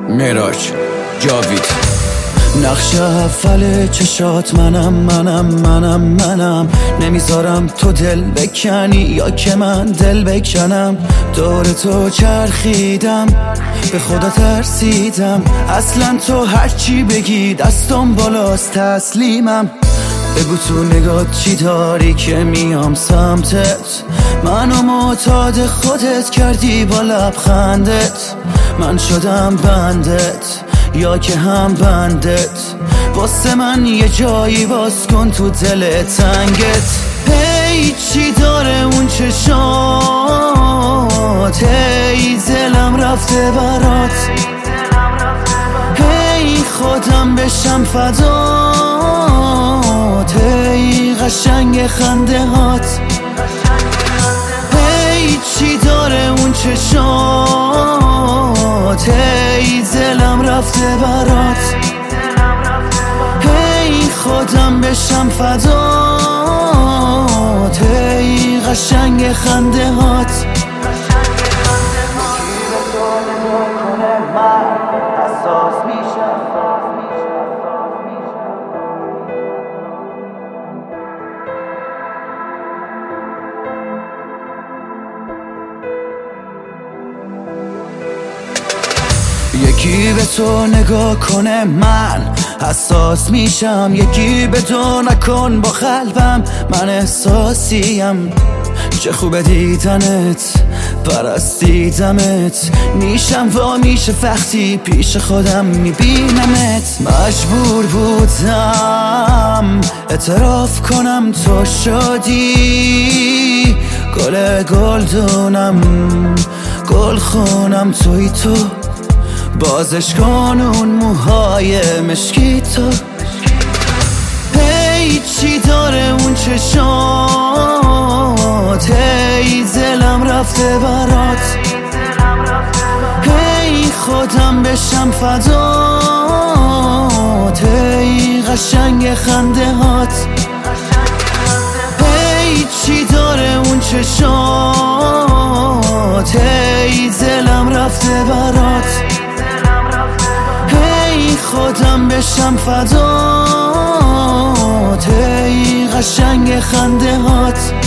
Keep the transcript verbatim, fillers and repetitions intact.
معراج جاوید. نقش اول چشات منم منم منم منم نمیذارم تو دل بکنی یا که من دل بکنم. دور تو چرخیدم به خدا ترسیدم، اصلا تو هرچی بگی دستم بالاست تسلیمم. بگو تو نگاه چی داری که میام سمتت، منو معتاد خودت کردی با لبخندت. من شدم بندت یا که هم بندت، واسه من یه جایی باز کن تو دل تنگت. هی چی داره اون چشات، هی دلم رفته برات، هی خودم بشم فدات، هی قشنگ خنده هات. هی چی داره اون چشات، هی دلم رفته برات، هی خودم بشم فدات، هی قشنگ خنده هات. یکی به تو نگاه کنه من حساس میشم، یکی به تو نکن با قلبم من احساسیم. چه خوبه دیدنت پرستیدمت، نیشم وا میشه وقتی پیش خودم میبینمت. مجبور بودم اعتراف کنم تو شدی گل گلدونم، گل خونم توی تو، بازش کن اون موهای مشکی تو. هی چی داره اون چشات، هی دلم رفته برات، هی خودم بشم فدات، هی قشنگ خنده هات. هی چی داره اون چشات، هی دلم رفته برات، خودم بشم فدات، هی قشنگ خنده هات.